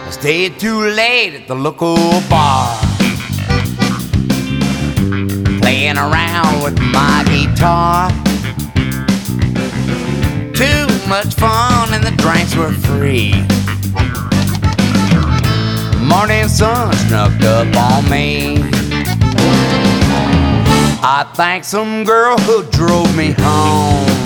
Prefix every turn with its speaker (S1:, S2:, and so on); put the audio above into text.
S1: Stayed too late at the local bar, playing around with my guitar. Too much fun and the drinks were free. Morning sun snuck up on me. I thanked some girl who drove me home.